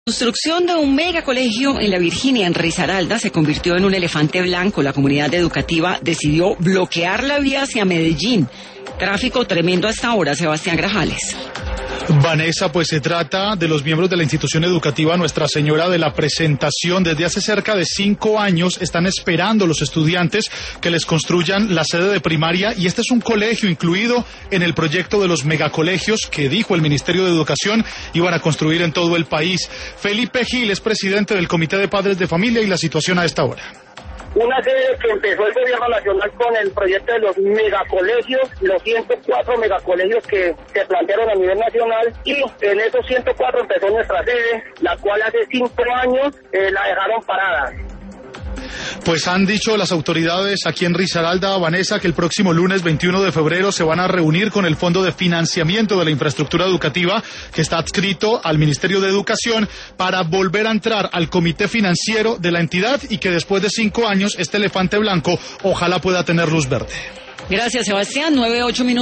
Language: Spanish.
La construcción de un megacolegio en la Virginia, en Risaralda, se convirtió en un elefante blanco. La comunidad educativa decidió bloquear la vía hacia Medellín. Tráfico tremendo hasta ahora, Sebastián Grajales. Vanessa, pues se trata de los miembros de la institución educativa Nuestra Señora de la Presentación. Desde hace cerca de 5 años están esperando los estudiantes que les construyan la sede de primaria, y este es un colegio incluido en el proyecto de los megacolegios que dijo el Ministerio de Educación iban a construir en todo el país. Felipe Gil es presidente del Comité de Padres de Familia y la situación a esta hora. Una sede que empezó el gobierno nacional con el proyecto de los megacolegios, los 104 megacolegios que se plantearon a nivel nacional, y en esos 104 empezó nuestra sede, la cual hace 5 años la dejaron parada. Pues han dicho las autoridades aquí en Risaralda, Vanessa, que el próximo lunes 21 de febrero se van a reunir con el Fondo de Financiamiento de la Infraestructura Educativa, que está adscrito al Ministerio de Educación, para volver a entrar al comité financiero de la entidad, y que después de 5 años este elefante blanco ojalá pueda tener luz verde. Gracias, Sebastián. 9:08 minutos.